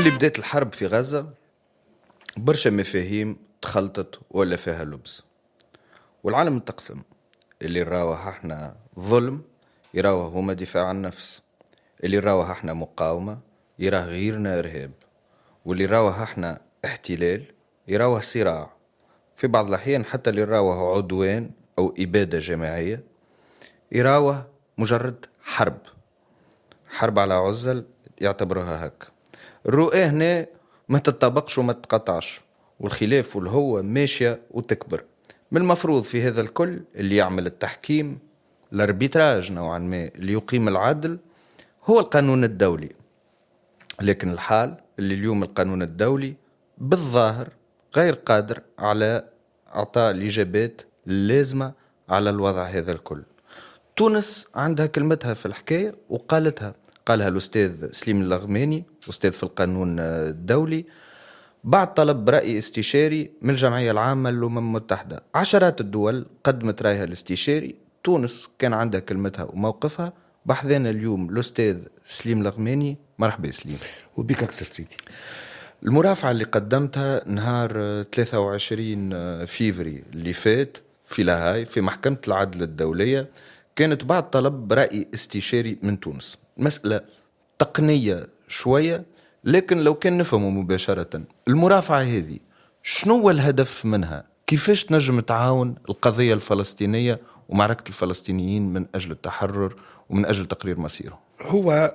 اللي بدأت الحرب في غزة برشا مفاهيم تخلطت ولا فيها لبس، والعالم انتقسم. اللي راوه احنا ظلم يراوه هما دفاع عن النفس، اللي راوه احنا مقاومة يراه غيرنا إرهاب، واللي راوه احنا احتلال يراوه صراع، في بعض الأحيان حتى اللي راوه عدوان أو إبادة جماعية يراوه مجرد حرب على عزل يعتبرها هك. الرؤية هنا ما تتطابقش وما تتقطعش، والخلاف والهوة ماشية وتكبر. من المفروض في هذا الكل اللي يعمل التحكيم، الاربيتراج نوعا ما، اللي يقيم العدل، هو القانون الدولي. لكن الحال اللي اليوم القانون الدولي بالظاهر غير قادر على إعطاء الإجابات اللازمة على الوضع هذا الكل. تونس عندها كلمتها في الحكاية قالها الأستاذ سليم اللغماني، أستاذ في القانون الدولي، بعد طلب رأي استشاري من الجمعية العامة للأمم المتحدة. عشرات الدول قدمت رأيها الاستشاري، تونس كان عندها كلمتها وموقفها. بحثنا اليوم الأستاذ سليم اللغماني. مرحبا سليم. وبك أكثر سيدي. المرافعة اللي قدمتها نهار 23 فيفري اللي فات في لاهاي في محكمة العدل الدولية كانت بعد طلب رأي استشاري من تونس. مسألة تقنية شوية، لكن لو كان نفهمه مباشرة المرافعة هذه شنو هو الهدف منها؟ كيفاش تنجم تعاون القضية الفلسطينية ومعركة الفلسطينيين من أجل التحرر ومن أجل تقرير مصيره؟ هو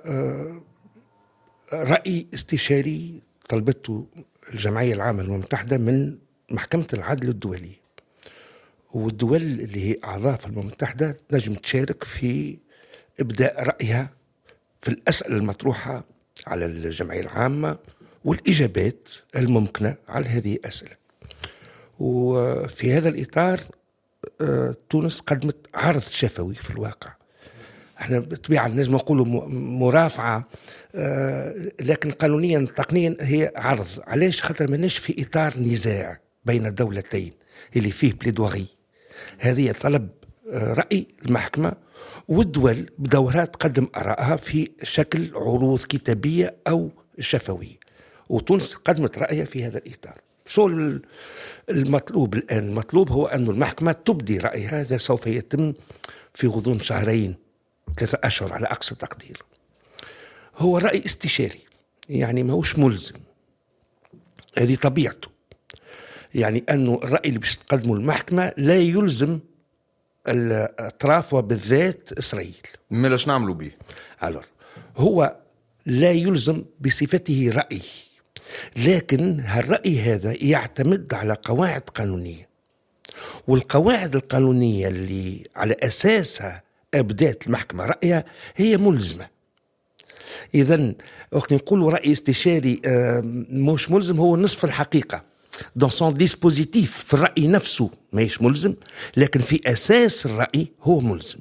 رأي استشاري طلبته الجمعية العامة للأمم المتحدة من محكمة العدل الدولي، والدول اللي هي أعضاء في الأمم المتحدة نجم تشارك في إبداء رأيها في الأسئلة المطروحة على الجمعية العامة والإجابات الممكنة على هذه الأسئلة. وفي هذا الإطار تونس قدمت عرض شفوي في الواقع. احنا بطبيعة لازم نقول مرافعة، لكن قانونيا تقنيا هي عرض. علاش؟ خاطر ماناش في إطار نزاع بين الدولتين اللي فيه بليدوغي. هذه طلب رأي المحكمة، والدول بدورها تقدم آرائها في شكل عروض كتابية أو شفوية، وتونس قدمت رأيها في هذا الإطار. شو المطلوب الآن؟ المطلوب هو أن المحكمة تبدي رأيها. هذا سوف يتم في غضون 2-3 أشهر على أقصى تقدير. هو رأي استشاري، يعني ما هوش ملزم، هذه طبيعته. يعني أنه الرأي اللي باش تقدمه المحكمة لا يلزم الأطراف وبالذات إسرائيل. ما لاش نعملوا به؟ هو لا يلزم بصفته رأي، لكن هالرأي هذا يعتمد على قواعد قانونية، والقواعد القانونية اللي على أساسها أبدات المحكمة رأيها هي ملزمة. إذن وقت نقول رأي استشاري مش ملزم، هو نصف الحقيقة. dans son dispositif في الرأي نفسه ماهيش ملزم، لكن في أساس الرأي هو ملزم.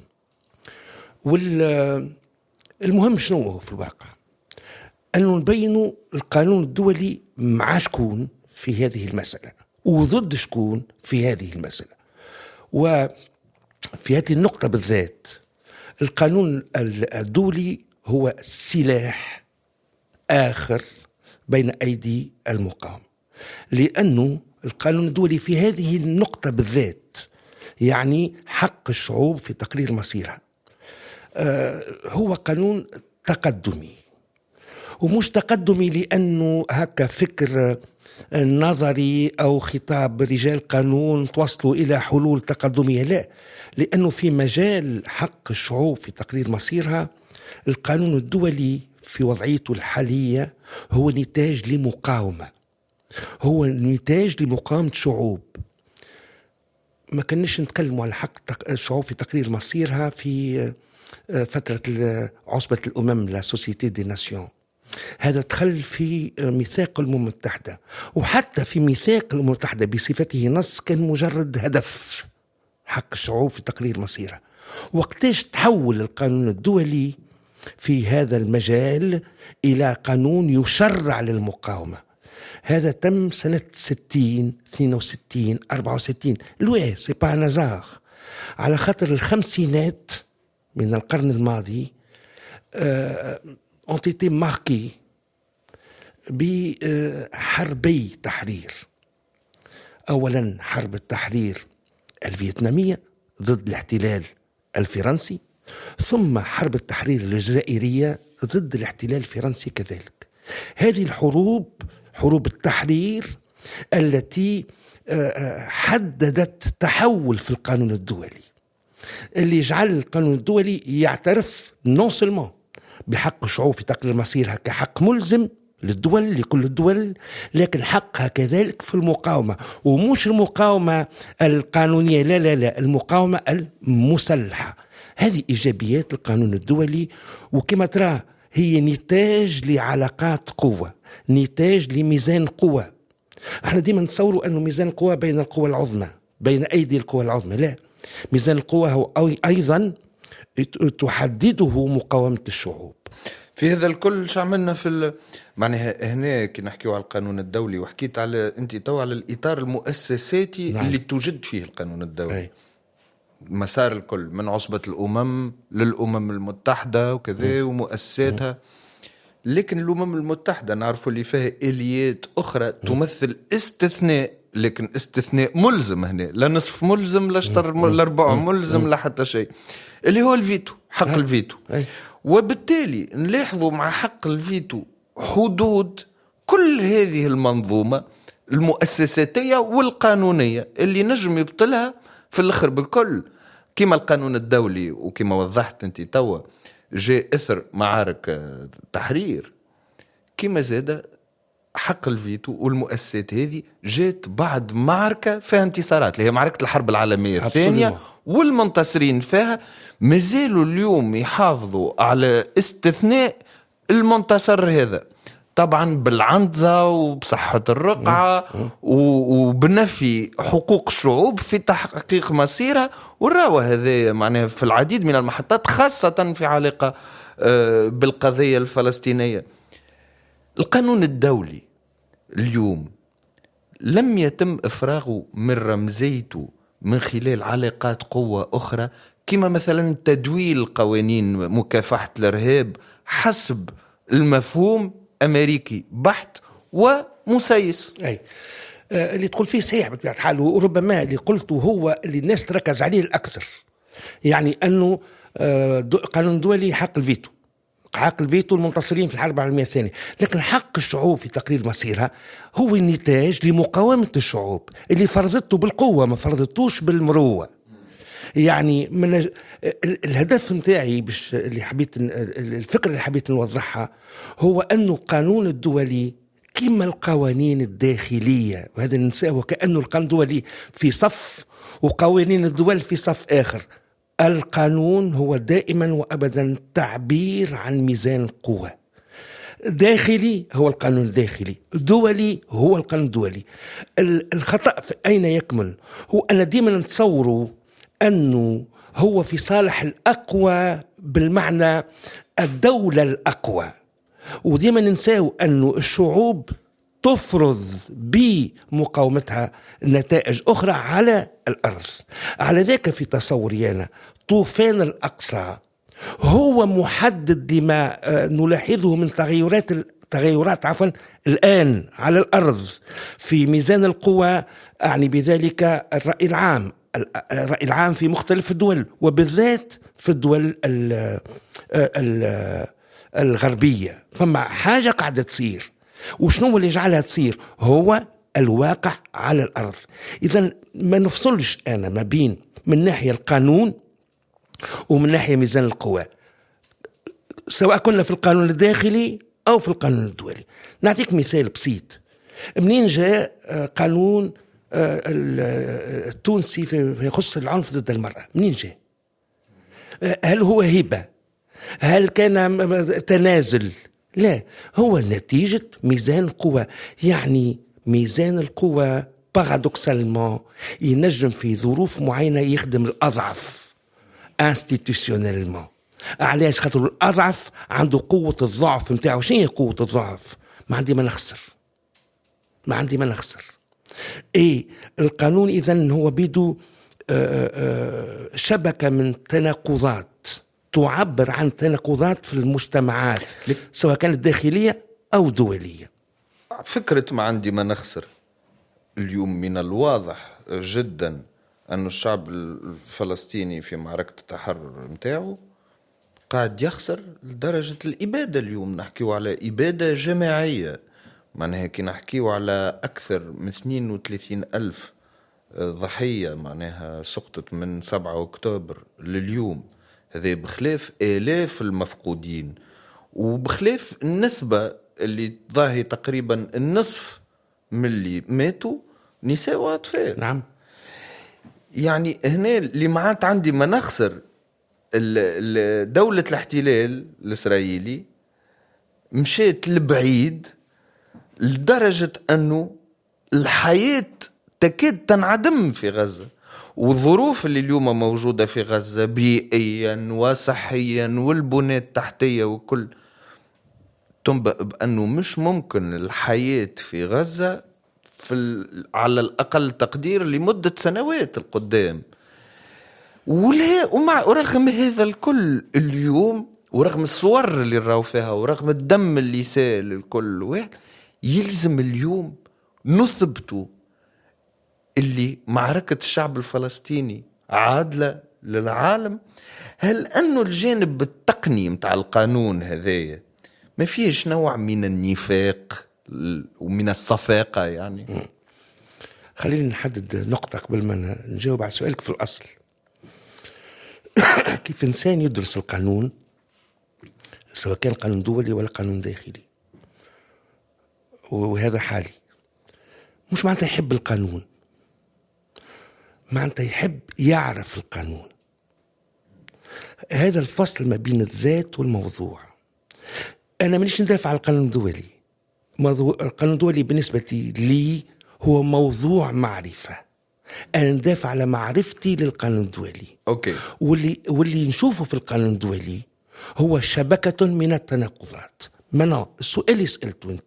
والمهم شنو هو في الواقع؟ أنه نبينوا القانون الدولي مع شكون في هذه المسألة وضد شكون في هذه المسألة. وفي هذه النقطة بالذات القانون الدولي هو سلاح آخر بين أيدي المقاومة، لأنه القانون الدولي في هذه النقطة بالذات يعني حق الشعوب في تقرير مصيرها. هو قانون تقدمي، ومش تقدمي لأنه هكا فكر نظري أو خطاب رجال قانون توصلوا إلى حلول تقدمية، لا، لأنه في مجال حق الشعوب في تقرير مصيرها القانون الدولي في وضعيته الحالية هو نتاج لمقاومة، هو نتاج لمقاومة شعوب. ما كناش نتكلموا على حق الشعوب في تقرير مصيرها في فترة عصبة الأمم لا سوسيتي دي ناسيون. هذا دخل في ميثاق الأمم المتحدة، وحتى في ميثاق الأمم المتحدة بصفته نص كان مجرد هدف حق الشعوب في تقرير مصيرها. وقتاش تحول القانون الدولي في هذا المجال إلى قانون يشرع للمقاومة؟ هذا تم سنة 60 62 64. لوي سي با نزار، على خاطر الخمسينات من القرن الماضي ont été marqués بحربي تحرير. أولا حرب التحرير الفيتنامية ضد الاحتلال الفرنسي، ثم حرب التحرير الجزائرية ضد الاحتلال الفرنسي كذلك. هذه الحروب، حروب التحرير التي حددت تحول في القانون الدولي، اللي جعل القانون الدولي يعترف نون سلمون بحق الشعوب في تقرير مصيرها كحق ملزم للدول، لكل الدول، لكن حقها كذلك في المقاومة، ومش المقاومة القانونية، لا لا لا، المقاومة المسلحة. هذه إيجابيات القانون الدولي، وكما ترى هي نتاج لعلاقات قوة، نتاج لميزان قوة. احنا ديما نتصوروا أنه ميزان القوة بين القوى العظمى، بين أيدي القوى العظمى. لا، ميزان القوة هو أيضا تحدده مقاومة الشعوب. في هذا الكل شو عملنا في معناها هنا كي نحكيو على القانون الدولي، وحكيت على انت تو على الاطار المؤسساتي. نعم. اللي توجد فيه القانون الدولي. أي. مسار الكل من عصبة الأمم للأمم المتحدة وكذا ومؤسساتها. لكن الأمم المتحدة نعرفوا اللي فيها إليات أخرى تمثل استثناء، لكن استثناء ملزم هنا، لا نصف ملزم لا شطر لا ربع ملزم لا حتى شيء، اللي هو الفيتو، حق الفيتو. وبالتالي نلاحظوا مع حق الفيتو حدود كل هذه المنظومة المؤسساتية والقانونية اللي نجم يبطلها في الآخر بالكل. كما القانون الدولي وكما وضحت انت توا جاء اثر معارك تحرير، كما زاد حق الفيتو والمؤسسات هذه جات بعد معركة فيها انتصارات، اللي هي معركة الحرب العالمية الثانية، والمنتصرين فيها مازالوا اليوم يحافظوا على استثناء المنتصر هذا، طبعا بالعنزة وبصحة الرقعة وبنفي حقوق الشعوب في تحقيق مصيرها. والراوة هذا معناه في العديد من المحطات، خاصة في علاقة بالقضية الفلسطينية. القانون الدولي اليوم لم يتم إفراغه من رمزيته من خلال علاقات قوة أخرى، كما مثلا تدويل قوانين مكافحة الإرهاب حسب المفهوم أمريكي بحت ومسيس. أي اللي تقول فيه صحيح بطبيعة الحال، وربما اللي قلته هو اللي الناس تركز عليه الأكثر، يعني أنه قانون دولي حق الفيتو، حق الفيتو المنتصرين في الحرب العالمية الثانية، لكن حق الشعوب في تقرير مصيرها هو النتاج لمقاومة الشعوب اللي فرضته بالقوة، ما فرضتوش بالمروة. يعني من الهدف متاعي اللي حبيت الفكرة اللي حبيت نوضحها هو أنه القانون الدولي كما القوانين الداخلية، وهذا ننساه، وكأنه القانون الدولي في صف وقوانين الدول في صف آخر. القانون هو دائما وأبدا تعبير عن ميزان القوة. داخلي هو القانون الداخلي، دولي هو القانون الدولي. الخطأ أين يكمن؟ هو أن دائما نتصوروا أنه هو في صالح الأقوى بالمعنى الدولة الأقوى، ودائما ننساو أنه الشعوب تفرض بمقاومتها نتائج أخرى على الأرض. على ذاك في تصوري أنا طوفان الأقصى هو محدد لما نلاحظه من تغيرات الآن على الأرض في ميزان القوى، أعني بذلك الرأي العام في مختلف الدول، وبالذات في الدول الغربية. فما حاجة قاعدة تصير، وشنو اللي جعلها تصير؟ هو الواقع على الأرض. إذن ما نفصلش أنا ما بين من ناحية القانون ومن ناحية ميزان القوى، سواء كنا في القانون الداخلي أو في القانون الدولي. نعطيك مثال بسيط. منين جاء قانون التونسي في يخص العنف ضد المرأة؟ منين جاء؟ هل هو هبة؟ هل كان تنازل؟ لا، هو نتيجة ميزان قوة. يعني ميزان القوة بارادوكسالمون ينجم في ظروف معينة يخدم الأضعف انستيتيوشنالمون. علاش؟ خاطر الأضعف عنده قوة الضعف متاعه. شنو هي قوة الضعف؟ ما عندي ما نخسر. ايه القانون إذن هو بيدو شبكة من تناقضات تعبر عن تناقضات في المجتمعات، سواء كانت داخلية أو دولية. فكرة ما عندي ما نخسر. اليوم من الواضح جدا أن الشعب الفلسطيني في معركة التحرر متاعه قاعد يخسر لدرجة الإبادة. اليوم نحكيو على إبادة جماعية، معناها كي نحكيو على أكثر من 32 ألف ضحية معناها سقطت من 7 أكتوبر لليوم. هذا بخلاف آلاف المفقودين، وبخلاف النسبة اللي ظاهي تقريبا النصف من اللي ماتوا نساء وأطفال. نعم. يعني هنا اللي معات عندي ما نخسر دولة الاحتلال الإسرائيلي مشيت لبعيد لدرجة أنه الحياة تكاد تنعدم في غزة، والظروف اللي اليوم موجودة في غزة بيئيا وصحيا والبنية التحتية وكل تنبأ بأنه مش ممكن الحياة في غزة على الأقل تقدير لمدة سنوات القدام. ورغم هذا الكل اليوم، ورغم الصور اللي نراو فيها، ورغم الدم اللي سال الكل واحد، يلزم اليوم نثبتوا اللي معركة الشعب الفلسطيني عادلة للعالم. هل أنه الجانب التقني متاع القانون هذايا ما فيهش نوع من النفاق ومن الصفاقة؟ يعني خلينا نحدد نقطة قبل ما نجاوب على سؤالك. في الأصل كيف إنسان يدرس القانون، سواء كان قانون دولي ولا قانون داخلي، وهذا حالي، مش معناتها يحب القانون، معناتها يحب يعرف القانون. هذا الفصل ما بين الذات والموضوع. أنا مانيش ندافع على القانون الدولي. القانون الدولي بالنسبة لي هو موضوع معرفة. أنا ندافع على معرفتي للقانون الدولي. أوكي. واللي نشوفه في القانون الدولي هو شبكة من التناقضات. منا السؤال اللي سألته أنت،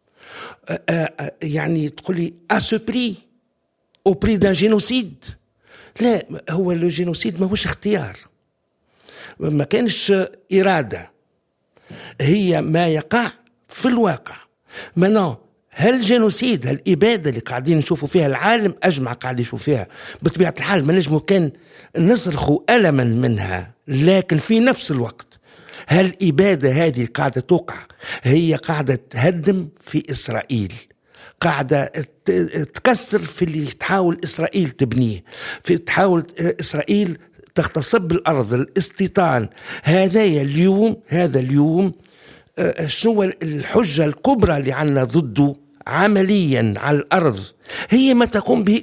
يعني تقولي أسبري أو بري دان جينوسيد؟ لا، هو الجينوسيد ما هوش اختيار، ما كانش إرادة، هي ما يقع في الواقع. منا هل جينوسيد، هالإبادة اللي قاعدين نشوفوا فيها العالم أجمع قاعد يشوف فيها، بطبيعة الحال ما نجمو كان نصرخوا ألما منها، لكن في نفس الوقت هالإبادة هذه قاعدة توقع، هي قاعدة تهدم في إسرائيل، قاعدة تكسر في اللي تحاول إسرائيل تبنيه، في تحاول إسرائيل تغتصب الأرض، الاستيطان. هذا اليوم شنو الحجة الكبرى اللي عنا ضده عمليا على الأرض؟ هي ما تقوم به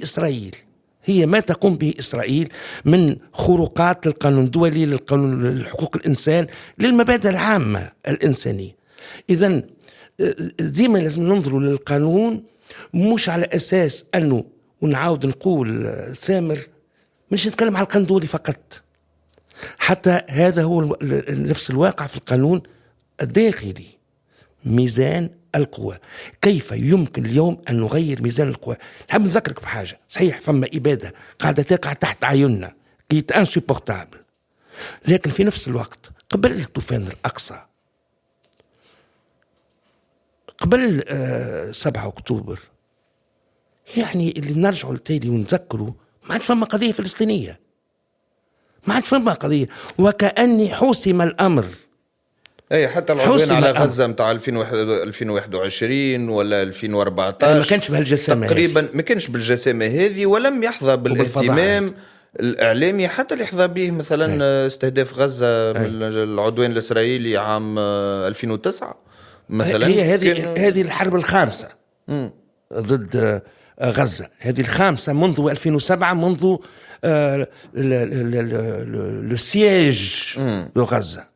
إسرائيل من خروقات للقانون الدولي، للقانون لحقوق الإنسان، للمبادئ العامة الإنسانية. إذن ديما لازم ننظروا للقانون مش على أساس أنه، ونعاود نقول ثامر، مش نتكلم على القانون الدولي فقط، حتى هذا هو نفس الواقع في القانون الداخلي. ميزان القوى، كيف يمكن اليوم أن نغير ميزان القوى؟ نحب نذكرك بحاجة، صحيح فما إبادة قاعدة تقع تحت عيوننا كي انسوبورتابل، لكن في نفس الوقت قبل الطوفان الأقصى، قبل 7 أكتوبر، يعني اللي نرجعوا للتالي ونذكروا، ما عادش فما قضية فلسطينية، ما عادش فما قضية، وكأني حسم الأمر. اي حتى العدوان على غزة متاع 2021 ولا 2014 ما كانش بهالجسامة تقريبا، ما كانش بالجسامة هذه، ولم يحظى بالاهتمام الإعلامي حتى اللي يحظى به مثلا استهداف غزة من العدوان الإسرائيلي عام 2009 مثلا. هي هذه الحرب الخامسة ضد غزة، هذه الخامسة منذ 2007، منذ السياج لغزة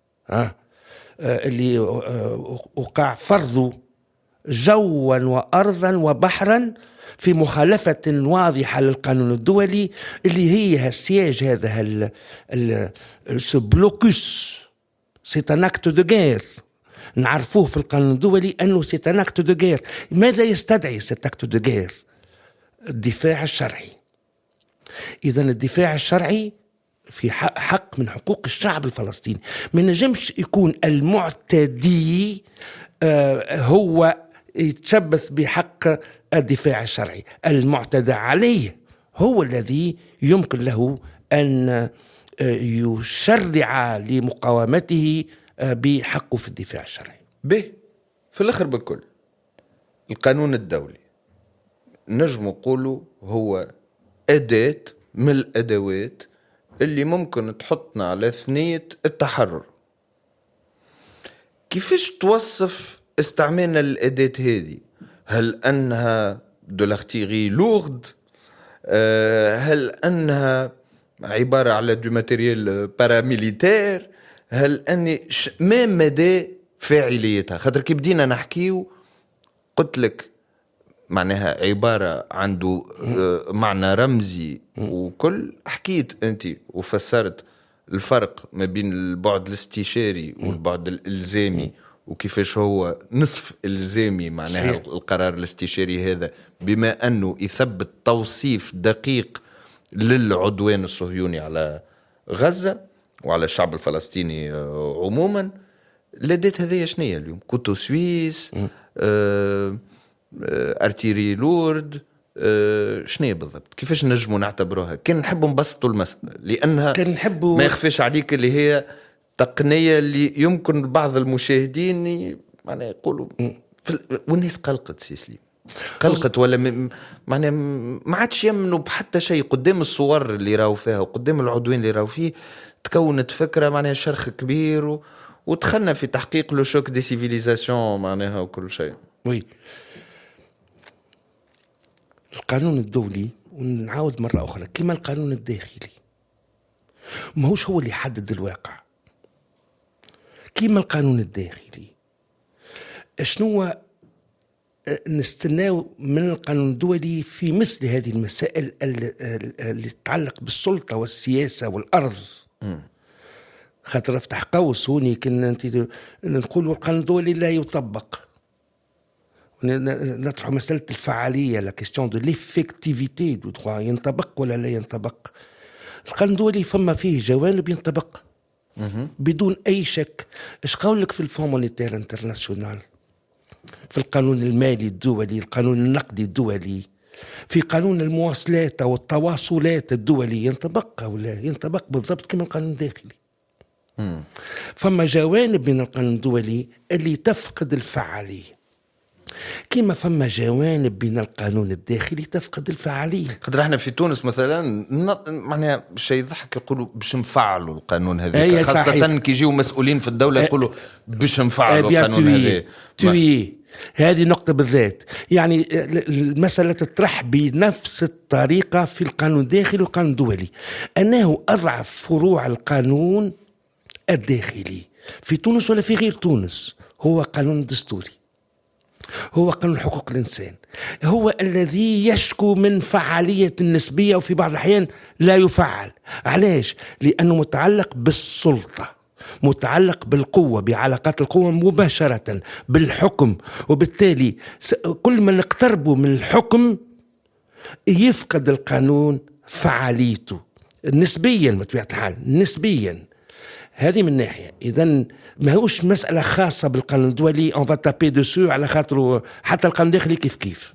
اللي وقع فرض جوا وأرضا وبحرا في مخالفة واضحة للقانون الدولي، اللي هي السياج هذا البلوكوس سيت ان اكت دو غير، نعرفوه في القانون الدولي أنه سيت ان اكت دو غير. ماذا يستدعي سيت اكت دو غير؟ الدفاع الشرعي. إذن الدفاع الشرعي في حق من حقوق الشعب الفلسطيني. ما نجمش يكون المعتدي هو يتشبث بحق الدفاع الشرعي. المعتدى عليه هو الذي يمكن له أن يشرع لمقاومته بحقه في الدفاع الشرعي. به في الآخر بكل القانون الدولي نجم نقولوا هو أداة من الأدوات اللي ممكن تحطنا على ثنية التحرر. كيفاش توصف استعمالنا للأداة هذه؟ هل أنها دو لاختيغي لورد؟ هل أنها عبارة على دو ماتيريال باراميليتير؟ هل أني ما مدى فاعليتها؟ خاطر كي بدينا نحكيو قلت لك معناها عبارة عنده معنى رمزي وكل. حكيت أنت وفسرت الفرق ما بين البعد الاستشاري والبعد الإلزامي وكيفاش هو نصف إلزامي معناها صحيح. القرار الاستشاري هذا بما أنه يثبت توصيف دقيق للعدوان الصهيوني على غزة وعلى الشعب الفلسطيني عموما. لديت هذه شنية اليوم؟ كوتو سويس، ارتيري لورد، شنية بالضبط؟ كيفاش نجموا نعتبروها؟ كان نحبوا نبسطوا المسألة لأنها ما يخفيش عليك اللي هي تقنية اللي يمكن بعض المشاهدين معناها يقولوا والناس قلقت سيسلي قلقت ولا معناها ما عادش يمنوا بحتى شيء قدام الصور اللي راهو فيها وقدام العدوان اللي راهو فيه. تكونت فكرة معناها شرخ كبير ودخلنا في تحقيق لو شوك دي سيفيليزاسيون معناها وكل شيء. وي القانون الدولي ونعاود مرة أخرى كما القانون الداخلي ما هوش هو اللي يحدد الواقع. كما القانون الداخلي شنو نستناو من القانون الدولي في مثل هذه المسائل اللي تتعلق بالسلطة والسياسة والأرض. خاطر افتح قوس هوني كنا نقولوا القانون الدولي لا يطبق، نطرح مسألة الفعالية لا كيستيون دو ليفيكتيفيتي دو دروا ينطبق ولا لا ينطبق. القانون الدولي فما فيه جوانب ينطبق بدون أي شك. إيش قولك في الفون مونيتير انترناسيونال، في القانون المالي الدولي، القانون النقدي الدولي، في قانون المواصلات أو التواصلات الدولي ينطبق أو لا ينطبق بالضبط كما القانون الداخلي. فما جوانب من القانون الدولي اللي تفقد الفعالية كما فما جوانب من القانون الداخلي تفقد الفعالية. خاطر احنا في تونس مثلا معناها شيء يضحك يقولوا باش نفعلوا القانون هذا، خاصة كي يجيو مسؤولين في الدولة يقولوا باش نفعلوا القانون هذا. هذه نقطة بالذات، يعني المسألة تطرح بنفس الطريقة في القانون الداخلي والقانون الدولي، أنه أضعف فروع القانون الداخلي في تونس ولا في غير تونس هو قانون دستوري، هو قانون حقوق الإنسان، هو الذي يشكو من فعالية النسبية وفي بعض الأحيان لا يفعل. علاش؟ لأنه متعلق بالسلطة، متعلق بالقوة، بعلاقات القوة مباشرة بالحكم، وبالتالي كل ما نقتربوا من الحكم يفقد القانون فعاليته نسبيا بطبيعة الحال نسبيا. هذه من ناحية. إذن ما هوش مسألة خاصة بالقانون الدولي on va taper dessus على خاطر حتى القانون الداخلي كيف.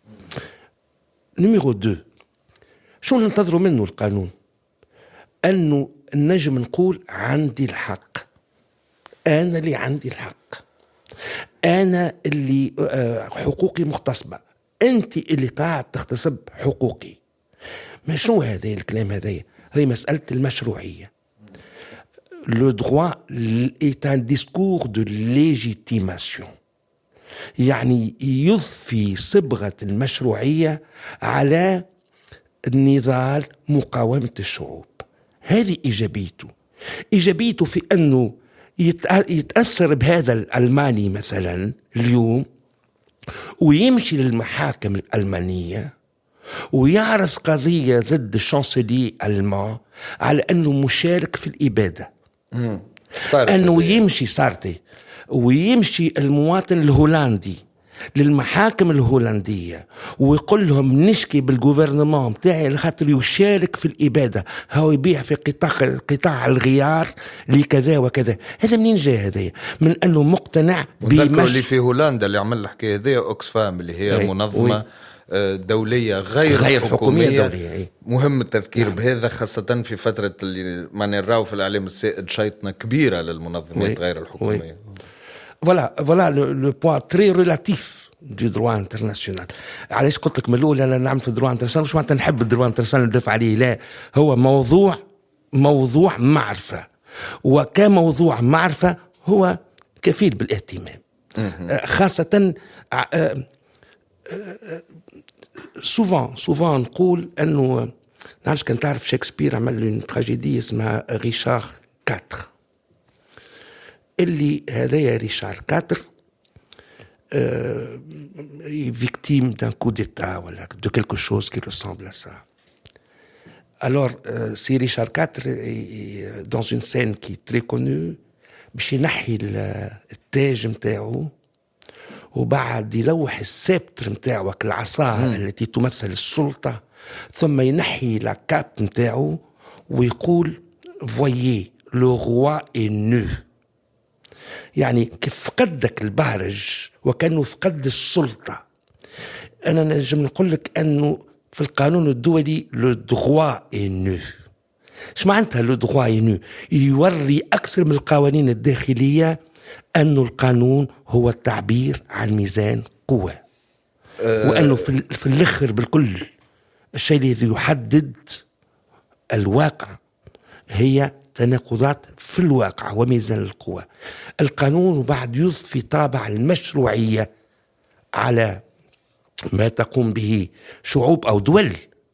نميرو 2 شو ننتظروا منه القانون؟ أنه نجم نقول عندي الحق، أنا اللي عندي الحق، أنا اللي حقوقي مغتصبة، أنت اللي قاعد تغتصب حقوقي. ما شنو هذا الكلام هذا؟ هي مسألة المشروعية. Le droit est un discours de légitimation، يعني يضفي صبغة المشروعية على النضال مقاومة الشعوب. هذه إيجابيته في أنه يتأثر بهذا الألماني مثلا اليوم ويمشي للمحاكم الألمانية ويعرض قضية ضد الشانسلي الألمان على أنه مشارك في الإبادة، أنه يمشي ويمشي المواطن الهولندي للمحاكم الهولندية ويقول لهم نشكي بالجوفرنمان متاعي لخاطر يشارك في الإبادة، هو يبيع في قطاع الغيار لكذا وكذا، هذا منين جاء هذا؟ من أنه مقتنع بمشي اللي في هولندا اللي عمل الحكاية هذه أوكسفام اللي هي منظمة دولية غير حكومية دولية. مهم التذكير بهذا خاصة في فترة اللي ما نراو في الإعلام السائد شيطنة كبيرة للمنظمات غير الحكومية. Voilà le point très relatif du droit international. علاش قلت لك من الأول أنا نعمل في الدروا انترناسيونال، مش معناتها نحب الدروا انترناسيونال ندافع عليه، لا، هو موضوع معرفة، وكموضوع معرفة هو كفيل بالاهتمام. خاصة سوفان نقول أنه نعرفش كان تعرف شكسبير عمل une تراجيدي اسمها ريشار 4 اللي هذايا ريشار 4 victime d'un coup d'état voilà, de quelque chose qui ressemble à ça. Alors c'est Richard IV dans une scène qui est très connue باش ينحي التاج متاعو وبعد يلوح السبتر متاعو العصا التي تمثل السلطة، ثم ينحي لاكاب متاعو ويقول voyez le roi est nu، يعني كيف فقدك البهرج وكأنه فقد السلطة. أنا نجم نقول لك أنه في القانون الدولي لو droit est nu. إيش معناتها لو droit est nu؟ يوري أكثر من القوانين الداخلية أنه القانون هو التعبير عن ميزان قوة، وأنه في الآخر بالكل الشيء الذي يحدد الواقع هي تناقضات في الواقع وميزان القوة. القانون بعد يضفي طابع المشروعية على ما تقوم به شعوب أو دول،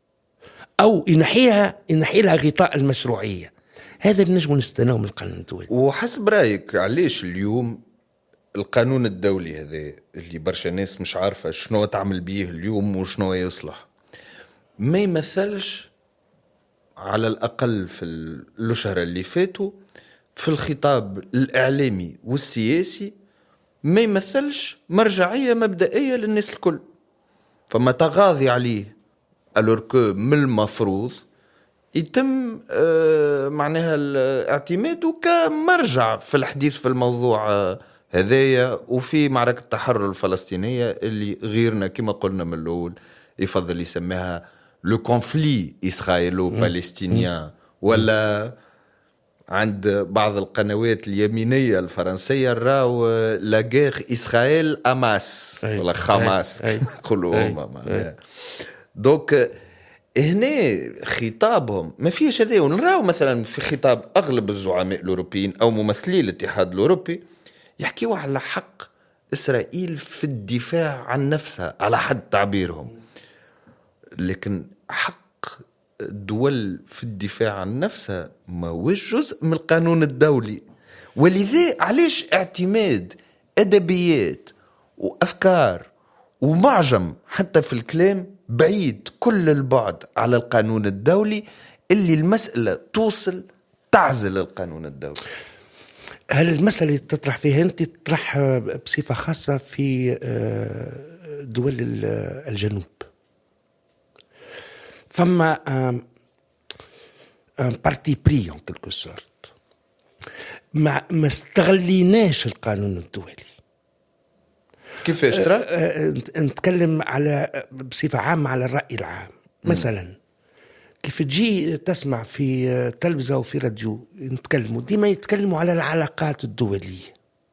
أو ينحي لها غطاء المشروعية. هذا اللي نجم نستناه من القانون الدولي. وحسب رأيك علاش اليوم القانون الدولي هذا اللي برشا ناس مش عارفة شنو تعمل بيه اليوم وشنو يصلح ما يمثلش على الأقل في الأشهر اللي فاتوا في الخطاب الإعلامي والسياسي، ما يمثلش مرجعية مبدئية للناس الكل، فما تغاضي عليه ألوركو من المفروض يتم معناها الاعتماد كمرجع في الحديث في الموضوع هذايا وفي معركة التحرر الفلسطينية اللي غيرنا كما قلنا من الأول يفضل يسميها لو كونفلي إسرائيلو بالستينيان، ولا عند بعض القنوات اليمينية الفرنسية راو لا غير إسرائيل أماس ولا خماس يقولوا هما. دوك هنا خطابهم ما فيش هذا، ونراو مثلا في خطاب أغلب الزعماء الأوروبيين أو ممثلي الاتحاد الأوروبي يحكيوا على حق إسرائيل في الدفاع عن نفسها على حد تعبيرهم، لكن حق الدول في الدفاع عن نفسها ما هو جزء من القانون الدولي. ولذا علاش اعتماد أدبيات وأفكار ومعجم حتى في الكلام بعيد كل البعد على القانون الدولي اللي المسألة توصل تعزل القانون الدولي. هل المسألة تطرح فيها أنت تطرح بصفة خاصة في دول الجنوب؟ فما بارتي بري en quelque sorte ما استغليناش القانون الدولي. كيفاش ترى؟ نتكلم على بصفة عامة على الرأي العام. مثلا كيف تجي تسمع في تلفزة وفي راديو ديما يتكلموا على العلاقات الدولية،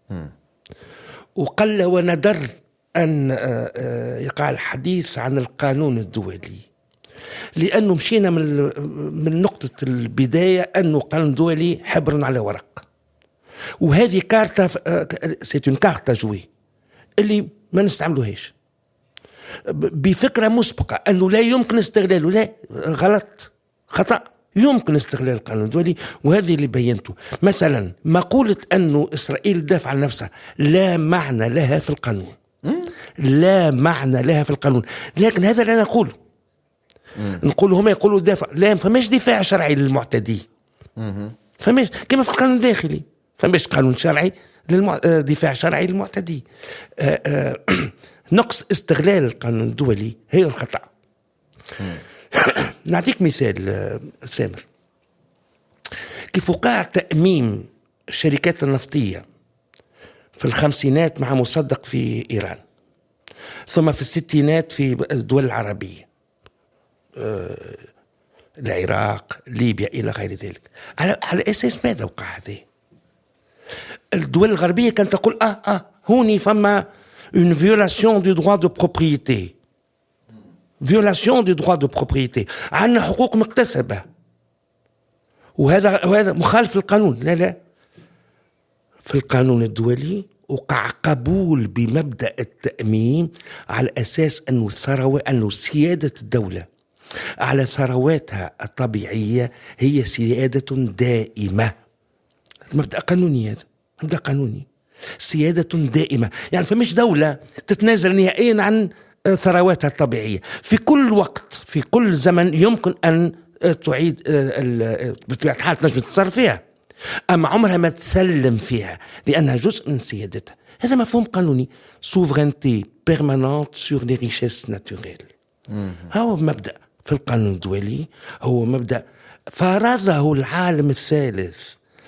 وقل وندر أن يقع الحديث عن القانون الدولي، لأنه مشينا من نقطة البداية أنه قانون دولي حبر على ورق، وهذه كارتا سيتون كارتا جوي اللي ما نستعملوهاش بفكرة مسبقة أنه لا يمكن استغلاله. لا، غلط، خطأ، يمكن استغلال القانون الدولي، وهذه اللي بينته. مثلا مقولة أنه إسرائيل دافع عن نفسها لا معنى لها في القانون، لا معنى لها في القانون، لكن هذا لا نقوله. نقول هما يقولوا دافع، لا، فماش دفاع شرعي للمعتدي، فماش كما في القانون الداخلي، فماش قانون شرعي دفاع شرعي للمعتدي. نقص استغلال القانون الدولي هي الخطأ. نعطيك مثال ثامر. كيف وقع تأميم الشركات النفطية في الخمسينات مع مصدق في إيران، ثم في الستينات في الدول العربية، العراق، ليبيا إلى غير ذلك، على أساس ماذا وقع هذا؟ الدول الغربية كانت تقول هوني فما une violation du droit de propriété. violation du droit de propriété. عندنا حقوق مكتسبة وهذا مخالف للقانون. لا، في القانون الدولي وقع قبول بمبدأ التأميم على أساس أنه سيادة الدولة على ثرواتها الطبيعية هي سيادة دائمة. مبدأ قانوني، هذا مبدأ قانوني، سيادة دائمة. يعني فمش دولة تتنازل نهائيا عن ثرواتها الطبيعية. في كل وقت في كل زمن يمكن أن تعيد بطبيعة الحال تنجم تتصرف فيها، أما عمرها ما تسلم فيها لأنها جزء من سيادتها. هذا مفهوم قانوني، souveraineté permanente sur les richesses naturelles. هو مبدأ في القانون الدولي، هو مبدأ فرضه العالم الثالث،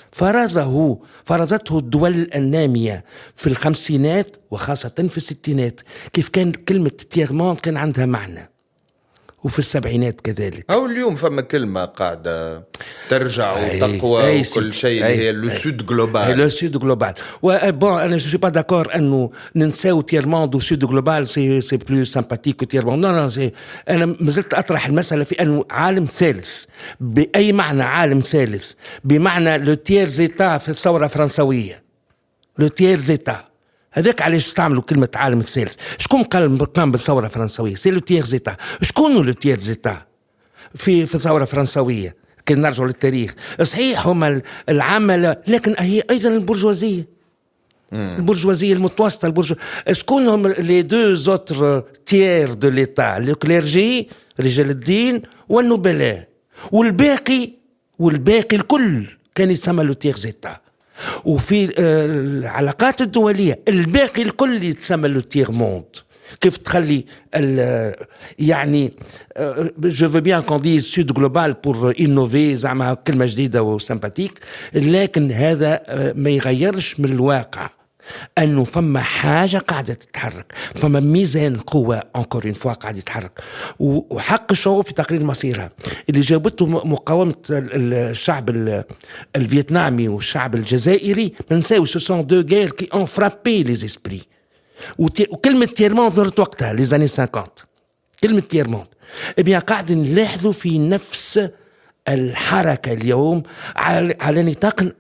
فرضته الدول النامية في الخمسينات وخاصة في الستينات. كيف كان كلمة تيرمونت كان عندها معنى، وفي السبعينات كذلك. أو اليوم فما كلمة قاعدة ترجع وتقوى وكل شيء، هي لو سود جلوبال. لو سود جلوبال. وبون أنا جو سي با داكور أنه ننساو تيرموند وسود جلوبال سي بلو سامباتيك كو تيرموند. نو أنا مازلت أطرح المسألة في أنه عالم ثالث، بأي معنى عالم ثالث؟ بمعنى لو تير زيتا في الثورة الفرنسوية، لو تير زيتا. هذاك علاش استعملوا كلمة عالم الثالث. شكون قام بالثورة الفرنسوية؟ سي لو تير زيتا. شكون لو تير زيتا في الثورة الفرنسوية؟ كي نرجعوا للتاريخ صحيح هم العامة، لكن هي أيضا البرجوازية، البرجوازية المتوسطة. شكون هم لي دو زوتر تير دو ليتا؟ لو كليرجي، رجال الدين، والنبلاء، والباقي الكل كان يسمى لو تير زيتا. وفي العلاقات الدولية الباقي الكل يتسمى لو تير موند. كيف تخلي يعني جو فو بيان كون دي سود جلوبال بور انوفي، زعما كلمة جديدة وسامباتيك، لكن هذا ما يغيرش من الواقع أنه فما حاجة قاعدة تتحرك، فما ميزان قوة أنكور إن فوا قاعد يتحرك. وحق الشعوب في تقرير مصيرها اللي جابته مقاومة الشعب الفيتنامي والشعب الجزائري، ما نساوش سو سون دو غير كي اون فرابي لي اسبري. وكلمة تيرموند ظهرت وقتها لي زاني 50. كلمة تيرموند بيان قاعد نلاحظوا في نفس الحركة اليوم على نطاق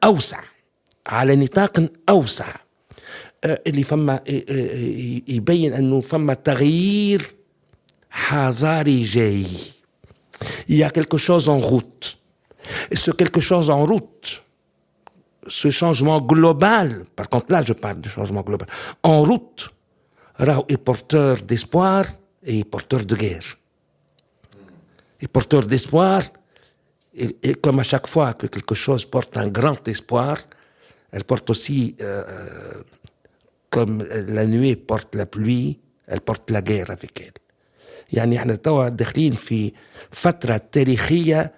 أوسع، اللي فما يبين أنه فما تغيير حضاري جاي. Il y a quelque chose en route. Et ce quelque chose en route, ce changement global, par contre là je parle de changement global, en route, est porteur d'espoir et porteur de guerre. Et porteur d'espoir, et comme à chaque fois que quelque chose porte un grand espoir, elle porte aussi, comme la nuée porte la pluie, elle porte la guerre avec elle. يعني احنا توا داخلين في فترة تاريخية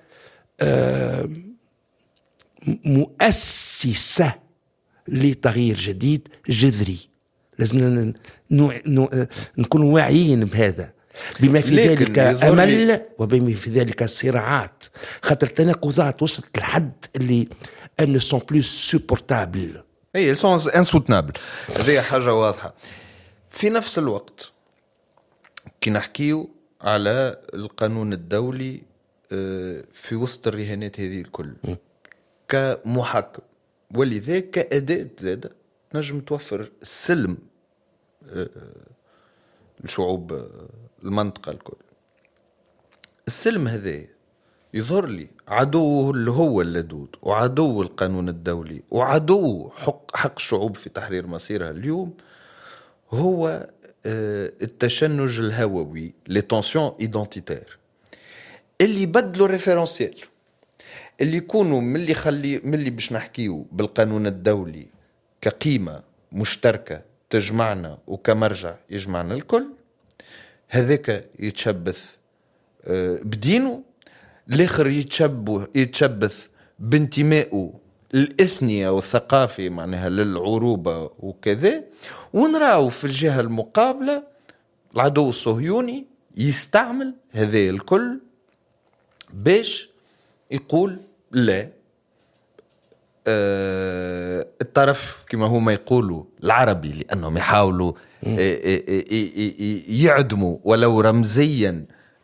مؤسسة لتغيير جديد جذري. لازم نكون واعيين بهذا، بما في ذلك أمل وبما في ذلك صراعات، خاطر التناقضات وصلت لحد اللي elles ne sont plus supportables. elles sont insoutenables. هذه حاجة واضحة. في نفس الوقت كي نحكيو على القانون الدولي في وسط الرهانات هذه الكل كمحكم، ولذا كأداة زادة نجم توفر السلم لشعوب المنطقة الكل. السلم هذا يظهر لي عدوه اللي هو اللدود، وعدو القانون الدولي، وعدو حق الشعوب في تحرير مصيرها اليوم هو التشنج الهووي، لي تونسيون ايدنتيتير اللي بدلوا ريفيرنسيال، اللي يكونوا من اللي باش نحكيو بالقانون الدولي كقيمة مشتركة تجمعنا وكمرجع يجمعنا الكل، هذاك يتشبث بدينه، الآخر يتشبث بانتمائه الإثنية والثقافي معناها للعروبة وكذا. ونراو في الجهة المقابلة العدو الصهيوني يستعمل هذا الكل باش يقول لا، الطرف كما هما يقولوا العربي، لأنهم يحاولوا يعدموا ولو رمزيا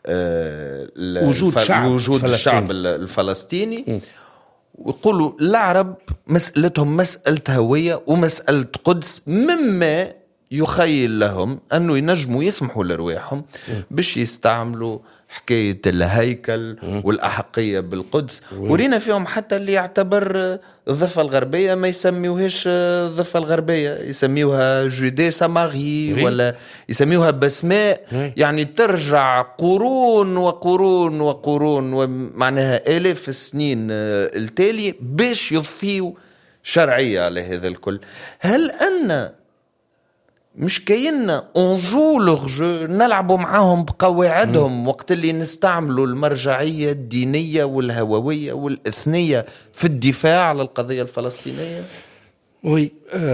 وجود الشعب الفلسطيني، ويقولوا العرب مسألتهم مسألة هوية ومسألة قدس، مما يخيل لهم أنه ينجموا يسمحوا لرواحهم باش يستعملوا حكاية الهيكل والأحقية بالقدس. ورينا فيهم حتى اللي يعتبر الضفة الغربية ما يسميوهاش الضفة الغربية، يسميوها جودي ساماري ولا يسميوها بسماء، يعني ترجع قرون وقرون وقرون ومعناها آلاف السنين التالي باش يضفيوا شرعية على هذا الكل. هل أن مش كايننا انجو لغجو نلعبوا معاهم بقواعدهم وقت اللي نستعملوا المرجعية الدينية والهووية والإثنية في الدفاع على القضية الفلسطينية؟ وي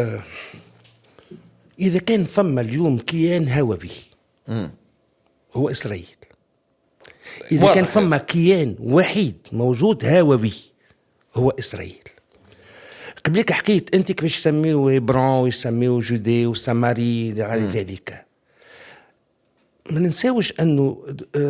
إذا كان ثم اليوم كيان هووي هو إسرائيل، إذا كان ثم كيان وحيد موجود هووي هو إسرائيل. قبلك حكيت أنت كيفاش يسميوه هبرون ويسميوه جودي وساماري على ذلك. ما ننساوش أنه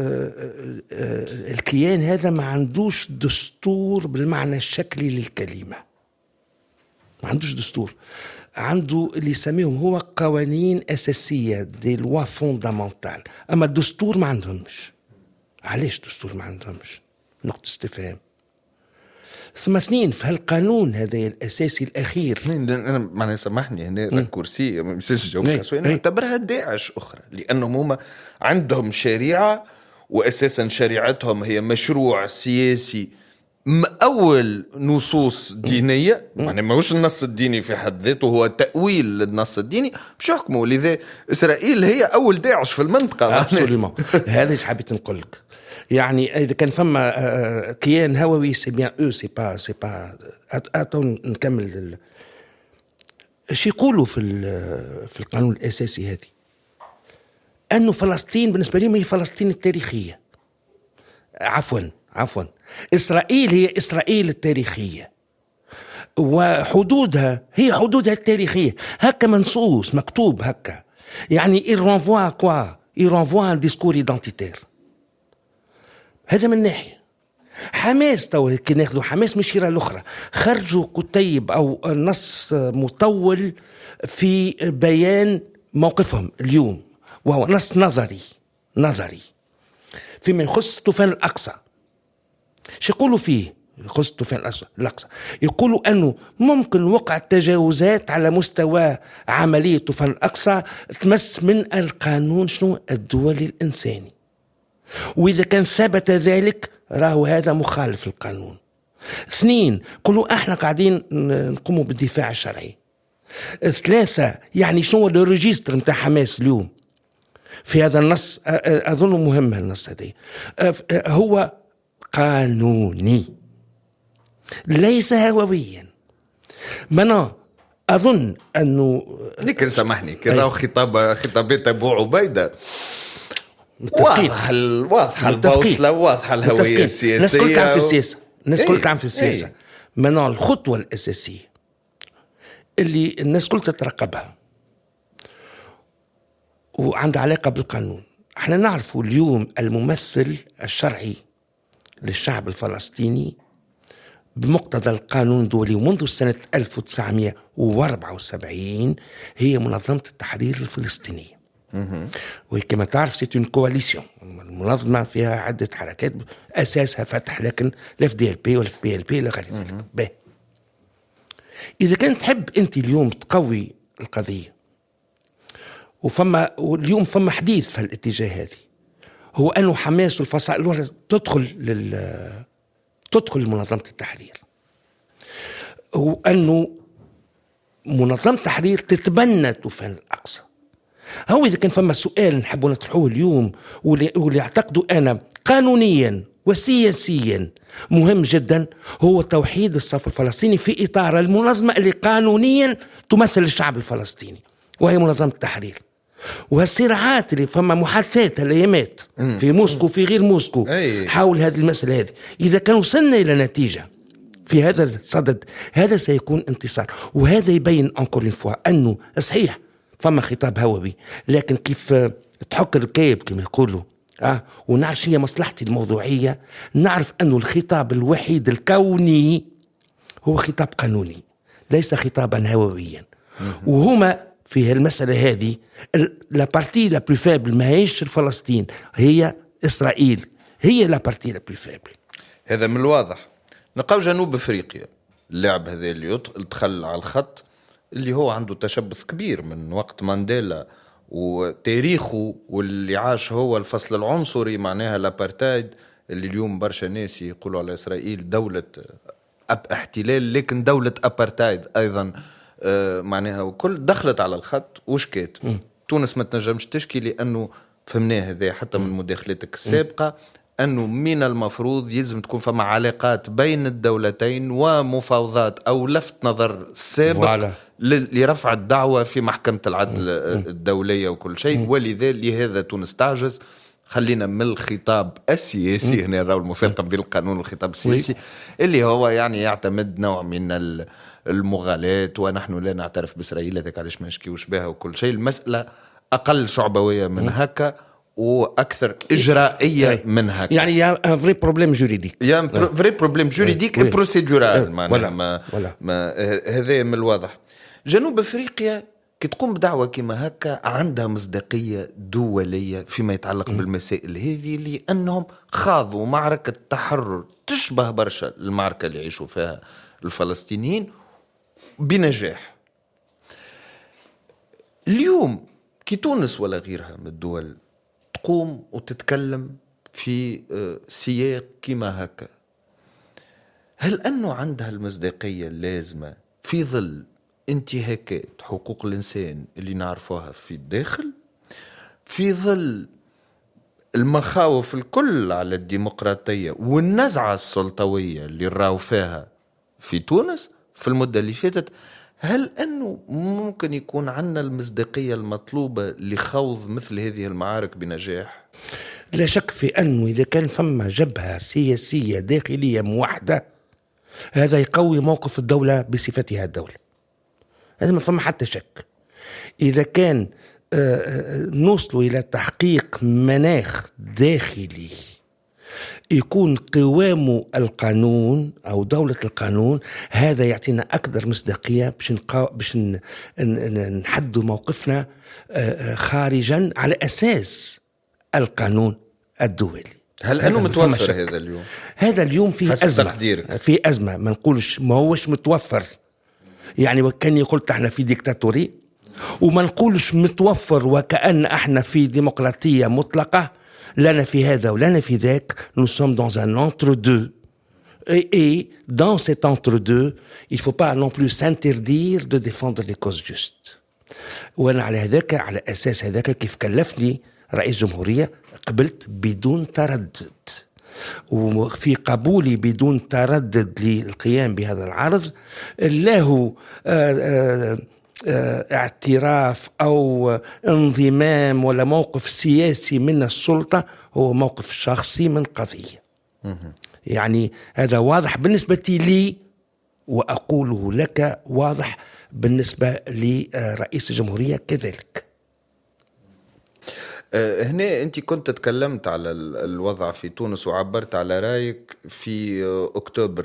الكيان هذا ما عندوش دستور بالمعنى الشكلي للكلمة، ما عندوش دستور، عنده اللي يسميهم هو قوانين أساسية دي لوا فوندامنتال، أما الدستور ما عندهمش. علاش دستور ما عندهمش؟ نقطة استفهام. ثم اثنين في هالقانون هذا الأساسي الأخير، أنا ما سامحني هنا كرسي ما يصيرش جاوب كسوي، أنا أعتبرها داعش أخرى، لأنهم هم عندهم شريعة، وأساسا شريعتهم هي مشروع سياسي أول نصوص دينية، يعني ما هوش النص الديني في حد ذاته، هو تأويل للنص الديني مش يحكموا. لذا إسرائيل هي أول داعش في المنطقة. هذا ايش حبيت نقول لك، يعني إذا كان فما كيان هووي سي بيان سي با أتون نكمل ايش يقولوا في القانون الأساسي هذه، أنه فلسطين بالنسبة لهم هي فلسطين التاريخية، عفوا إسرائيل هي إسرائيل التاريخية، وحدودها هي حدودها التاريخية، هكا منصوص مكتوب هكا. يعني يرونفوا un discours identitaire. هذا من ناحية. حماس تو كي ناخذوا حماس من الشيرة الأخرى، خرجوا كتيب أو نص مطول في بيان موقفهم اليوم، وهو نص نظري فيما يخص طوفان الأقصى. شو يقولوا فيه يخص طوفان الأقصى؟ يقولوا أنه ممكن وقع تجاوزات على مستوى عملية طوفان الأقصى تمس من القانون الدولي الإنساني، وإذا كان ثبت ذلك راهو هذا مخالف القانون. اثنين، قولوا احنا قاعدين نقوموا بالدفاع الشرعي. ثلاثة، يعني شنو الريجستر متاع حماس اليوم في هذا النص؟ أظن مهم النص هذا، هو قانوني ليس هوويا. منا أظن أنه ذكر سامحني كراو خطابات أبو عبيدة واضحة البوصلة، واضحة الهوية السياسية، الناس كل تعرف في السياسة، الناس كل تعرف في السياسة. منا الخطوة الأساسية اللي الناس كل تترقبها وعندها علاقة بالقانون. احنا نعرف اليوم الممثل الشرعي للشعب الفلسطيني بمقتضى القانون الدولي منذ سنة 1974 هي منظمة التحرير الفلسطينية. وكما تعرف سيت اون كواليسيون، المنظمة فيها عدة حركات أساسها فتح، لكن لا في دي ال بي ولا في بي ال بي إلى غير ذلك. إذا كنت تحب أنت اليوم تقوي القضية، واليوم فما حديث في الاتجاه هذه، هو أنه حماس والفصائل الأخرى تدخل لمنظمة التحرير، وأنه منظمة التحرير تتبنى طوفان الأقصى. هو إذا كان فما سؤال نحب نطرحوه اليوم واللي أعتقده أنا قانونيا وسياسيا مهم جدا، هو توحيد الصف الفلسطيني في إطار المنظمة اللي قانونيا تمثل الشعب الفلسطيني وهي منظمة التحرير. والصراعات اللي فما محادثات الأيامات في موسكو في غير موسكو حول هذه المسألة هذه، إذا كان وصلنا إلى نتيجة في هذا الصدد هذا سيكون انتصار. وهذا يبين أنكور فوا أنه صحيح فما خطاب هووي، لكن كيف تحك الكيب كما يقولوا ونعرف شنو مصلحتي الموضوعية، نعرف أنه الخطاب الوحيد الكوني هو خطاب قانوني ليس خطابا هوويا. وهما في المسألة هذه لا بارتي لا بلو فابل ما هيش الفلسطين، هي إسرائيل هي لا بارتي لا بلو فابل. هذا من الواضح. نلقاو جنوب أفريقيا اللاعب هذا اللي دخل على الخط اللي هو عنده تشبث كبير من وقت مانديلا وتاريخه، واللي عاش هو الفصل العنصري معناها الابارتايد، اللي اليوم برشا ناس يقولوا على إسرائيل دولة احتلال لكن دولة ابارتايد أيضا معناها، وكل دخلت على الخط وشكات. تونس ما تنجمش تشكي لأنه فهمناه هذا حتى من مداخلتك السابقة أنه من المفروض يلزم تكون فما علاقات بين الدولتين ومفاوضات أو لفت نظر سابق لرفع الدعوة في محكمة العدل الدولية وكل شيء. ولهذا تونس تعجز. خلينا من الخطاب السياسي هنا نراو المفارقة بين القانون والخطاب السياسي اللي هو يعني يعتمد نوع من المغالاة، ونحن لا نعترف بإسرائيل هذاك علاش ما نشكيوش بها وكل شيء. المسألة أقل شعبوية من هكا واكثر اجرائيه من هكا، يعني يا فري بروبليم جوريديك، يا فري بروبليم جوريديك بروسيدورال معناها ما هذا من الواضح. جنوب افريقيا كي تقوم بدعوه كما هكا عندها مصداقيه دوليه فيما يتعلق بالمسائل هذه، لانهم خاضوا معركه تحرر تشبه برشا المعركه اللي يعيشوا فيها الفلسطينيين بنجاح. اليوم كي تونس ولا غيرها من الدول تقوم وتتكلم في سياق كما هكا، هل أنه عندها المصداقية اللازمة في ظل انتهاكات حقوق الإنسان اللي نعرفوها في الداخل، في ظل المخاوف الكل على الديمقراطية والنزعة السلطوية اللي راو فيها في تونس في المدة اللي فاتت؟ هل أنه ممكن يكون عندنا المصداقية المطلوبة لخوض مثل هذه المعارك بنجاح؟ لا شك في أنه إذا كان فما جبهة سياسية داخلية موحدة هذا يقوي موقف الدولة بصفتها الدولة، هذا ما فما حتى شك. إذا كان نوصلوا إلى تحقيق مناخ داخلي يكون قوام القانون أو دولة القانون، هذا يعطينا أكثر مصداقية باش نحدوا موقفنا خارجا على أساس القانون الدولي. هل أنه متوفر هذا اليوم؟ هذا اليوم فيه أزمة، في أزمة ما نقولش ما هوش متوفر، يعني وكان يقول احنا في ديكتاتوري، وما نقولش متوفر وكأن احنا في ديمقراطية مطلقة، لنا في هذا ولنا في ذاك. nous sommes dans un entre-deux et dans cet entre-deux il faut pas non plus s'interdire de défendre les causes justes. وانا على هذاك على اساس هذاك كيف كلفني رئيس جمهورية قبلت بدون تردد، وفي قبولي بدون تردد للقيام بهذا العرض له اعتراف أو انضمام ولا موقف سياسي من السلطة، هو موقف شخصي من قضية. يعني هذا واضح بالنسبة لي وأقوله لك واضح بالنسبة لرئيس الجمهورية كذلك. هنا أنت كنت تكلمت على الوضع في تونس وعبرت على رأيك في أكتوبر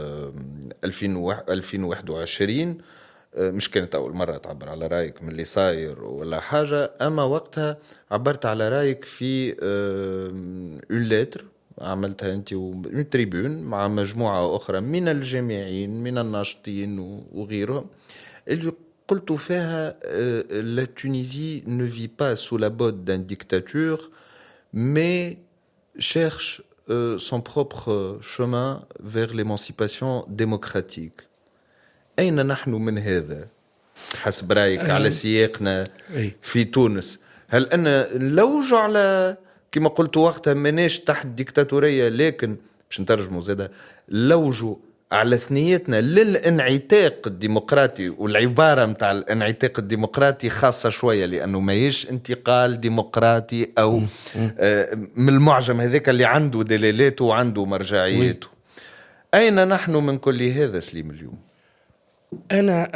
2021. مش كانت أول مرة تعبر على رأيك من اللي صاير ولا حاجة، أما وقتها عبرت على رأيك في لتر عملتها أنت وتريبون مع مجموعة أخرى من الجامعين من الناشطين وغيرهم، اللي قلت فيها la Tunisie ne vit pas sous la botte d'un dictature mais cherche son propre chemin vers l'émancipation démocratique. أين نحن من هذا؟ حسب رايك على سياقنا أي. في تونس؟ هل أنا نلوجوا على كما قلت وقتها ماناش تحت ديكتاتورية، لكن باش نترجموا زادا لوجوا على ثنيتنا للانعتاق الديمقراطي، والعبارة متاع الانعتاق الديمقراطي خاصة شوية لأنه ما يش انتقال ديمقراطي أو من المعجم هذاك اللي عنده دليلاته وعنده مرجعيته. أين نحن من كل هذا سليم اليوم؟ أنا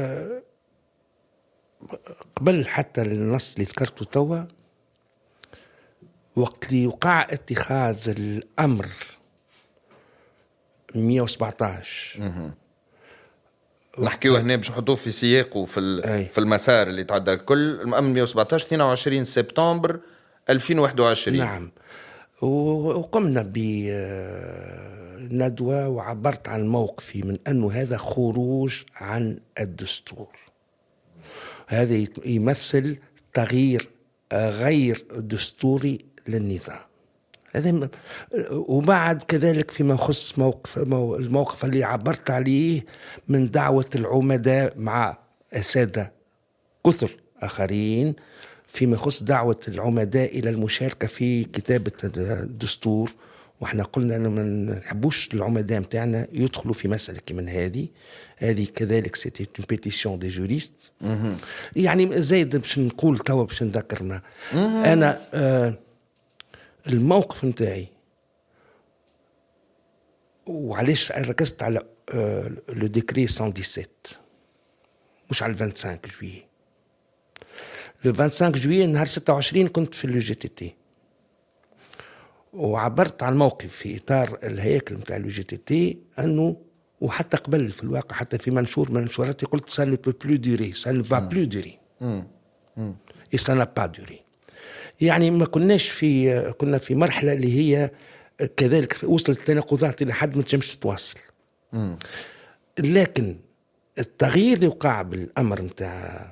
قبل حتى النص اللي ذكرته توا، وقت اللي وقع اتخاذ الأمر 117 نحكيو هنا باش نحطوه في سياقه في المسار اللي تعدى الكل. الأمر 117 22 سبتمبر 2021. نعم. وقمنا بندوة وعبرت عن موقفي من أنه هذا خروج عن الدستور، هذا يمثل تغيير غير دستوري للنظام هذا. وبعد كذلك فيما يخص الموقف اللي عبرت عليه من دعوة العمداء مع أساتذة كثر آخرين فيما يخص دعوة العمداء إلى المشاركة في كتابة الدستور، وإحنا قلنا أنه ما نحبوش العمداء متاعنا يدخلوا في مسألة من هذه كذلك سيتي اون بيتيسيون دي جوريست. يعني زايد باش نقول توا باش نذكرنا أنا الموقف متاعي وعليش ركزت على لو ديكري 117 مش على 25 جويي. لو 25 جويي نهار 26 كنت في لو جي تي تي وعبرت عن موقف في إطار الهياكل متاع لو جي تي تي، أنه وحتى قبل في الواقع حتى في منشور من منشوراتي قلت ça ne peut plus durer, ça ne va plus durer et ça n'a pas duré. يعني ما كنا في مرحلة اللي هي كذلك وصلت التناقضات إلى حد ما تنجمش تتواصل. لكن التغيير اللي وقع بالأمر متاع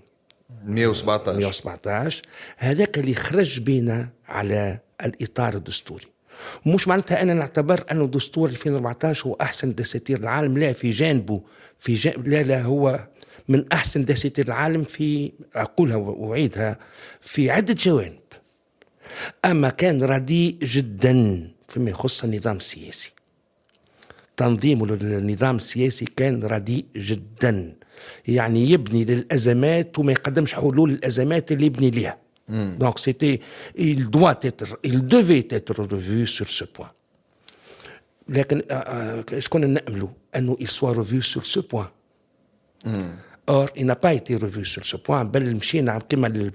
117 هذاك اللي خرج بينا على الإطار الدستوري. مش معناتها أنا نعتبر أنه دستور 2014 هو أحسن دساتير العالم، لا، في جانبه لا هو من أحسن دساتير العالم في أقولها وأعيدها في عدة جوانب. أما كان رديء جدا فيما يخص النظام السياسي، تنظيمه للنظام السياسي كان رديء جدا، يعني يبني للأزمات وما يقدمش حلول الأزمات اللي يبني لها. Donc il devait être revu sur ce point. لكن كنا نأمله أنه il soit revu sur ce point. Or il n'a pas été revu sur ce point، بل مشينا كما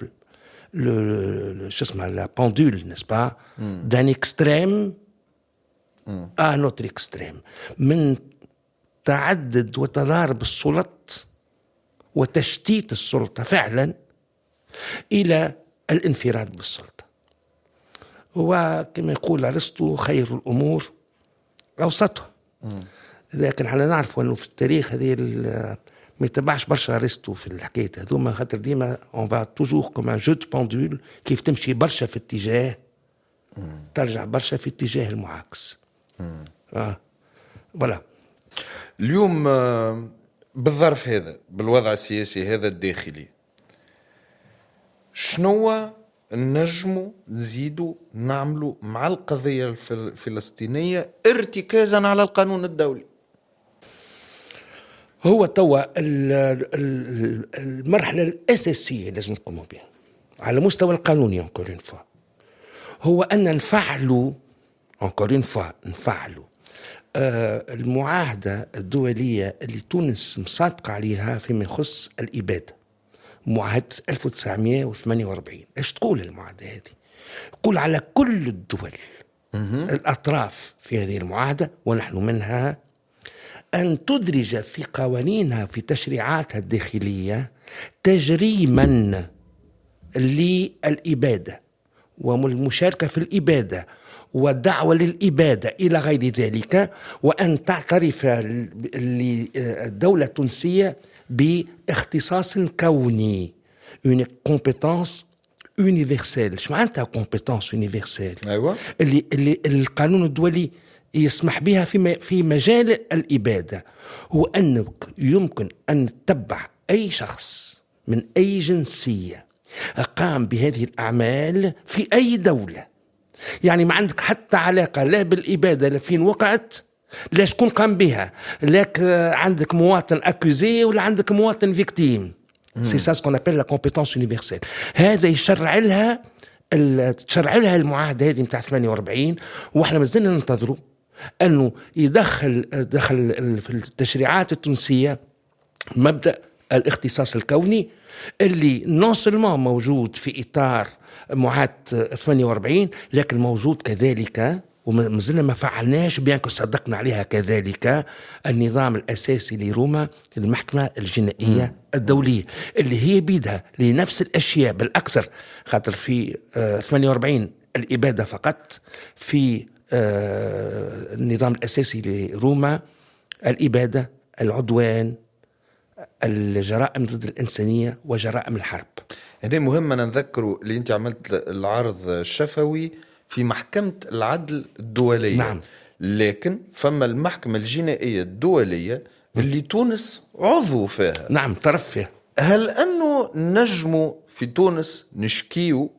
la pendule, n'est-ce pas, d'un extrême à un autre extrême، من تعدد وتضارب السلط وتشتيت السلطة فعلا إلى الانفراد بالسلطة. وكما يقول أرسطو خير الأمور أوسطها. لكن احنا نعرف أنه في التاريخ هذه ما يتبعش برشا أرسطو في الحكاية هذوما، خاطر ديما on va toujours comme un jeu de pendule، كيف تمشي برشا في اتجاه ترجع برشا في اتجاه المعاكس. فوالا. اليوم بالظرف هذا، بالوضع السياسي هذا الداخلي، شنو نجموا نزيدوا نعملوا مع القضية الفلسطينية ارتكازا على القانون الدولي؟ هو توا المرحلة الأساسية لازم نقوموا بها على مستوى القانوني encore une fois هو أن نفعلوا المعاهدة الدولية اللي تونس مصادقة عليها فيما يخص الإبادة، معاهدة 1948. ايش تقول المعاهدة هذه؟ تقول على كل الدول الأطراف في هذه المعاهدة ونحن منها أن تدرج في قوانينها في تشريعاتها الداخلية تجريما للإبادة والمشاركة في الإبادة والدعوة للإبادة إلى غير ذلك، وأن تعترف الدولة التونسية باختصاص كوني، une compétence universelle. شو معناتها compétence universelle؟ أيوة. اللي القانون الدولي يسمح بها في مجال الإبادة، هو أنك يمكن أن تتبع أي شخص من أي جنسية قام بهذه الأعمال في أي دولة. يعني ما عندك حتى علاقة لا بالإبادة لا فين وقعت لا شكون قام بها، لاك عندك مواطن أكوزي ولا عندك مواطن فيكتيم. سي سا سكون ابل لا كومبيتونس يونيفرسيل. هذا يشرع لها المعاهدة هذه متاع 48، واحنا مازلنا ننتظروا أنه دخل في التشريعات التونسية مبدأ الاختصاص الكوني اللي نون سلمان موجود في إطار معاهدة 48، لكن موجود كذلك ومازلنا ما فعلناش بيانكو صدقنا عليها كذلك النظام الأساسي لروما المحكمة الجنائية الدولية اللي هي بيدها لنفس الأشياء بالأكثر، خاطر في 48 الإبادة فقط، في النظام الأساسي لروما الإبادة، العدوان، الجرائم ضد الإنسانية وجرائم الحرب. هنا مهم نذكروا اللي انت عملت العرض الشفوي في محكمة العدل الدولية. نعم. لكن فما المحكمة الجنائية الدولية اللي تونس عضو فيها. نعم، طرف فيها. هل أنه نجموا في تونس نشكيو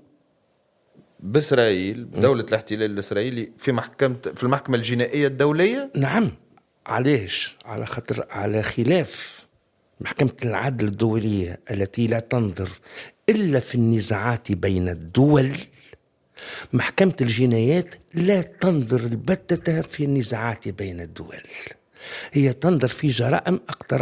بإسرائيل بدولة الاحتلال الإسرائيلي في المحكمة الجنائية الدولية؟ نعم. علاش؟ على خاطر على خلاف محكمة العدل الدولية التي لا تنظر إلا في النزاعات بين الدول، محكمة الجنايات لا تنظر البتة في النزاعات بين الدول، هي تنظر في جرائم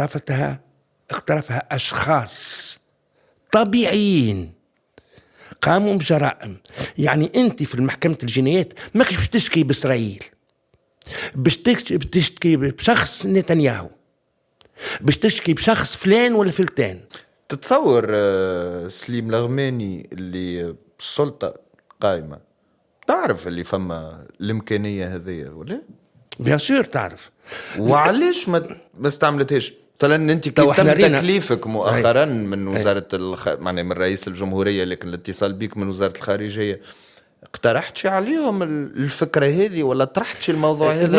اقترفها أشخاص طبيعيين قاموا بجرائم. يعني أنت في المحكمة الجنايات ماكش باش تشكي بإسرائيل، باش تشكي بشخص نتنياهو، باش تشكي بشخص فلان ولا فلتان. تتصور سليم الغماني اللي السلطة قائمة تعرف اللي فما الإمكانية هذه ولا؟ بيان سور تعرف. وعليش ما استعملتهاش؟ مثلا انت تم تكليفك مؤخرا من وزارة معناها من رئيس الجمهورية، لكن الاتصال بك من وزارة الخارجية، اقترحت شي عليهم الفكرة هذه ولا طرحت شي الموضوع هذا؟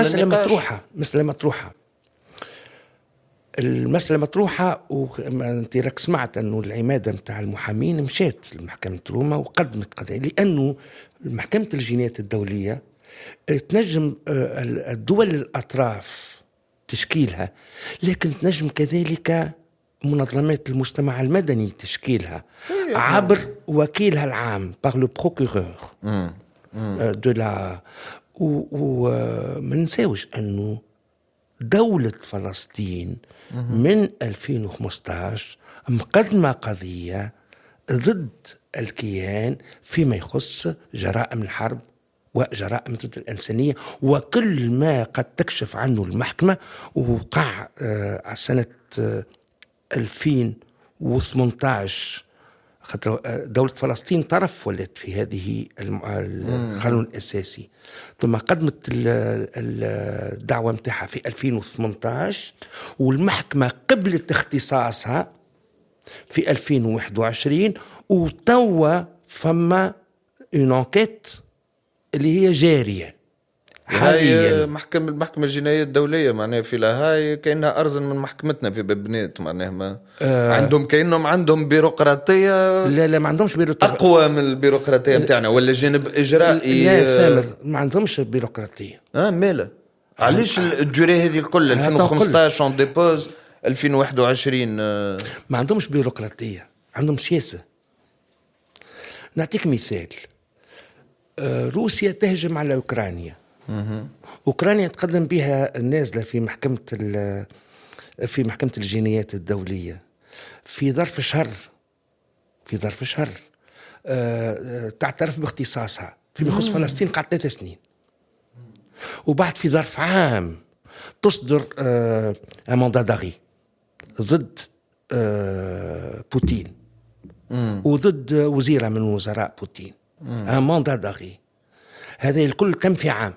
المسألة مطروحة وانت راك سمعت انه العمادة متاع المحامين مشات لمحكمة روما وقدمت قضية، لانه محكمة الجنايات الدولية تنجم الدول الأطراف تشكيلها، لكن تنجم كذلك منظمات المجتمع المدني تشكيلها عبر وكيلها العام par le procureur de la وما نساوش أنه دولة فلسطين من 2015 مقدمة قضية ضد الكيان فيما يخص جرائم الحرب وجرائم ضد الإنسانية وكل ما قد تكشف عنه المحكمة. ووقع سنة 2018 خاطر دولة فلسطين طرف ولات في هذه القانون الأساسي، ثم قدمت الدعوة متاعها في 2018 والمحكمة قبلت اختصاصها في 2021 وتوا فما اون انكيت اللي هي جارية حاليا. المحكمة الجنائية الدولية معناها في لاهاي كأنها أرزن من محكمتنا في ببنات، معناها ما كأنهم عندهم بيروقراطية. لا ما عندهمش بيروقراطية أقوى من البيروقراطية متاعنا ولا جانب إجرائي. لا ثامر ما عندهمش بيروقراطية. مالا علاش الجوري هذه الكل 2015 اون ديبوز 2021 ما عندهمش بيروقراطية، عندهم سياسة. نعطيك مثال، روسيا تهجم على أوكرانيا، أوكرانيا تقدم بها النازلة في محكمة الجنايات الدولية في ظرف شهر تعترف باختصاصها فيما يخص فلسطين قعدت 3 سنين، وبعد في ظرف عام تصدر ماندا داغي ضد بوتين وضد وزيرة من وزراء بوتين، ماندا داغي. هذا الكل تم في عام.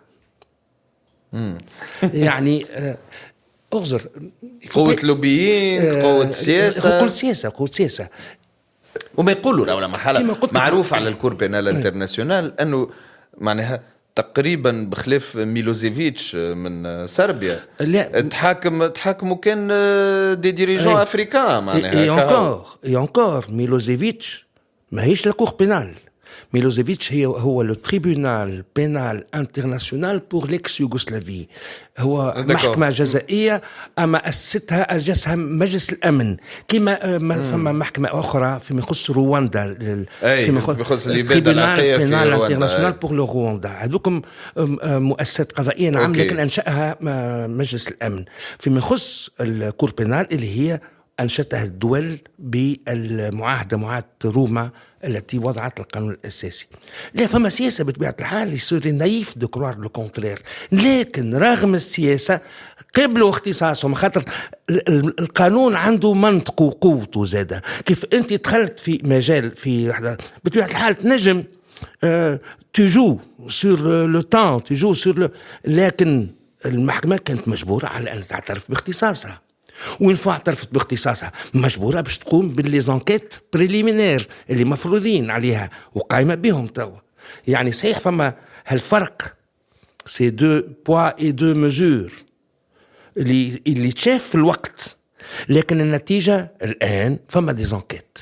يعني أغزر قوة لوبيين، قوة سياسة. وما يقولوا ولا محالة معروف على الكور بينال انترناسيونال أنه معناها تقريبا بخلاف ميلوزيفيتش من صربيا لا تحاكموا كان دي ديريجون افريكان معناها. اي انكور ميلوزيفيتش ماهيش لا كور بينال. ميلوزيفيتش هو لو تريبونال بينال انترناسيونال بور ليكس يوغوسلافي. هو محكمة جزائية أما أسستها أسسها مجلس الأمن كما فما محكمة أخرى فيما يخص رواندا فيما يخص الإبادة العرقية في رواندا بور لو رواندا. هذوكم مؤسسات قضائية عامة لكن أنشأها مجلس الأمن. فيما يخص الكور بينال اللي هي أنشأتها الدول بالمعاهدة معاهدة روما التي وضعت القانون الأساسي. لا فما سياسة بطبيعة الحال يصير نايف دو كروار لو كونترير، لكن رغم السياسة قبلوا اختصاصهم خاطر القانون عنده منطق وقوته زادة. كيف أنت دخلت في مجال في بطبيعة الحال تنجم تجو سور لو تان تجو سور لكن المحكمة كانت مجبورة على أن تعترف باختصاصها. وين فوا اعترفت باختصاصها مجبورة باش تقوم بالليزانكيت بريليمينير اللي مفروضين عليها وقايمة بهم توا. يعني صحيح فما هالفرق سي دو بوا اي دو مزور اللي تشاف في الوقت، لكن النتيجة الآن فما ديزانكيت.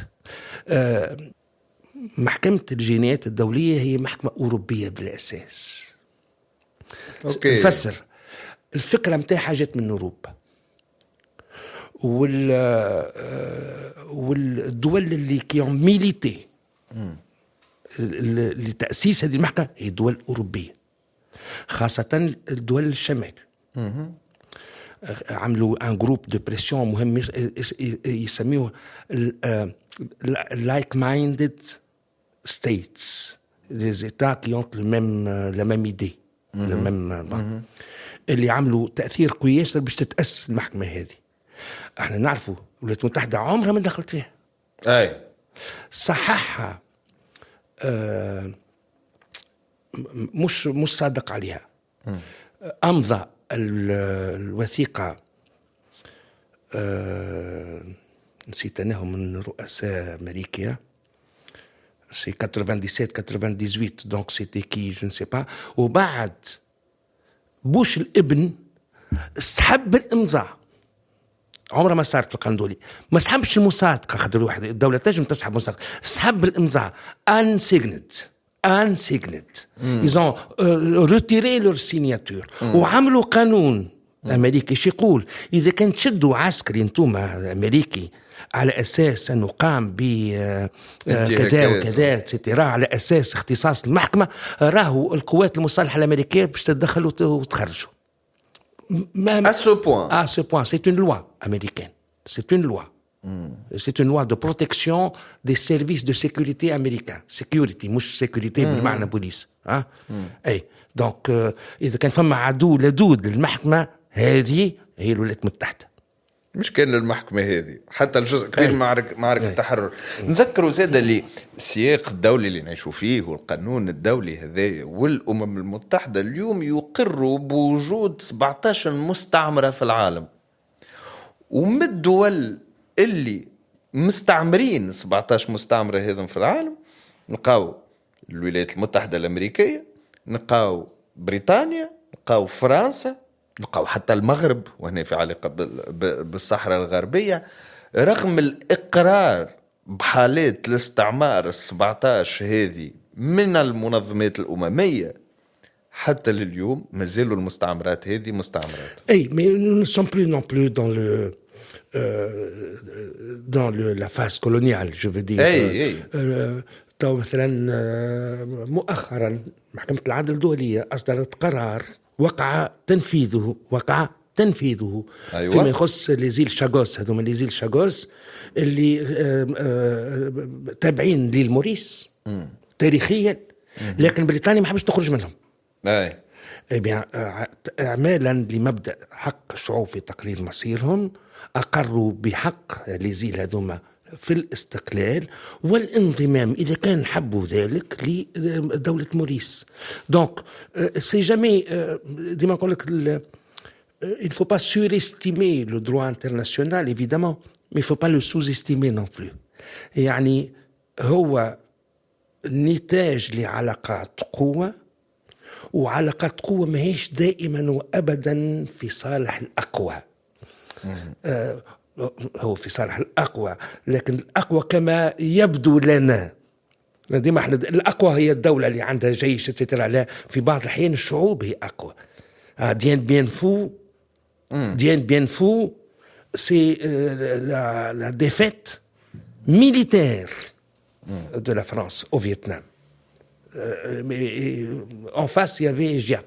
محكمة الجنايات الدولية هي محكمة أوروبية بالأساس. أوكي. نفسر الفكرة متاعها جت من أوروبا، والدول اللي كيون ميليتي لتأسيس هذه المحكمة هي دول أوروبية، خاصة الدول الشمال. عملوا ان جروب دو بريسيون مهم يسميوه لايك مايندد ستيتس، لي زيتا كي ont la même idée اللي عملوا تأثير قوي ياسر باش تتأسس المحكمة هذه. احنا نعرفوا الولايات المتحدة عمرها ما دخلت فيها، اي صححها مش صادق عليها. امضى الوثيقة نسيت انه من رؤساء امريكا سي 97 دونك سيتي كي جو نسي با. وبعد بوش الابن سحب الامضاء، عمرها ما صارت في القانون الدولي، ما سحبش المصادقة. خاطر واحد الدولة تنجم تسحب مصادقة، سحب الامضاء unsigned. ils ont retiré leur signature. وعملوا قانون أمريكي شي يقول إذا كان تشدوا عسكري انتوما أمريكي على أساس أنه قام ب كذا وكذا ترى على أساس اختصاص المحكمة، راهو القوات المسلحة الأمريكية باش تدخلوا وتخرجوا. À ce point, c'est une loi américaine. C'est une loi. C'est une loi de protection des services de sécurité américains. Sécurité, مش sécurité بالمعنى بوليس. أي donc إذا كان فما عدو لدود للمحكمة هذه هي الولايات المتحدة. مش كان للمحكمة هذه حتى الجزء كبير معركة التحرر. نذكروا زاد اللي السياق الدولي اللي نعيشوا فيه والقانون الدولي هذا والأمم المتحدة اليوم يقروا بوجود 17 مستعمرة في العالم، ومن الدول اللي مستعمرين 17 مستعمرة هذم في العالم نلقاو الولايات المتحدة الأمريكية، نلقاو بريطانيا، نلقاو فرنسا، نلقاو حتى المغرب وهنا في علاقة بالصحراء الغربية. رغم الإقرار بحالات الاستعمار 17 هذه من المنظمات الأممية، حتى لليوم ما زالوا المستعمرات هذه مستعمرات. أي mais nous ne sommes plus non plus dans la phase coloniale, je veux dire. تو مثلا مؤخرا محكمة العدل الدولية أصدرت قرار وقع تنفيذه أيوة. فيما يخص ليزيل شاغوس. هذوما ليزيل شاغوس اللي تابعين للموريس تاريخيا، لكن بريطانيا ما حبش تخرج منهم. اعمالا لمبدأ حق الشعوب في تقرير مصيرهم أقروا بحق ليزيل هذوما في الاستقلال والانضمام إذا كان حبوا ذلك لدولة موريس. دونك سي جامي ديما نقول لك il ne faut pas surestimer le droit international évidemment, mais il ne faut pas le sous-estimer non plus. يعني هو نتاج لعلاقات قوة وعلاقات قوة ماهيش دائما وأبدا في صالح الأقوى. هو في صالح الأقوى، لكن الأقوى كما يبدو لنا ديما احنا الأقوى هي الدولة اللي عندها جيش لا، في بعض الأحيان الشعوب هي أقوى. ديان بيان فو سي لا ديفيت ميليتير de la France au Vietnam. En face il y avait Giap.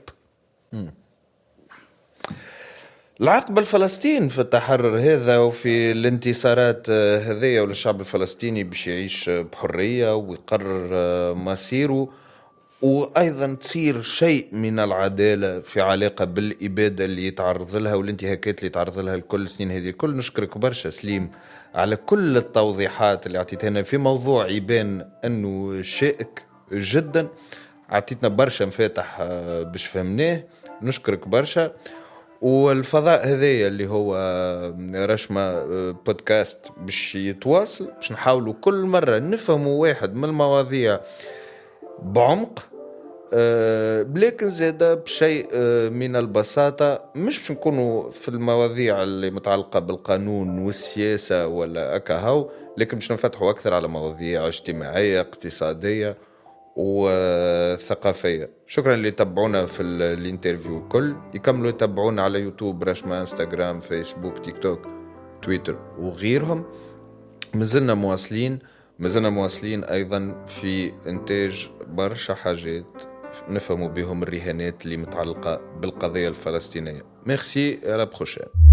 العقبة الفلسطين في التحرر هذا وفي الانتصارات هذية والشعب الفلسطيني باش يعيش بحرية ويقرر مصيره، وأيضا تصير شيء من العدالة في علاقة بالإبادة اللي يتعرض لها والانتهاكات اللي يتعرض لها الكل سنين هذه الكل. نشكرك برشا سليم على كل التوضيحات اللي عطيتنا في موضوع يبان أنه شائك جدا، عطيتنا برشا مفاتح باش فهمناه. نشكرك برشا. والفضاء هذايا اللي هو رشمة بودكاست باش يتواصل، باش نحاولوا كل مرة نفهموا واحد من المواضيع بعمق، لكن زادة بشيء من البساطة، مش باش نكونوا في المواضيع اللي متعلقة بالقانون والسياسة ولا أكاهو، لكن باش نفتحوا أكثر على مواضيع اجتماعية اقتصادية وثقافية. شكرا اللي تابعونا في الانترفيو الكل. يكملوا يتابعونا على يوتيوب، رشمة، انستغرام، فيسبوك، تيك توك، تويتر وغيرهم. مازلنا مواصلين أيضا في إنتاج برشا حاجات نفهموا بهم الرهانات اللي متعلقة بالقضية الفلسطينية. ميرسي، à la prochaine.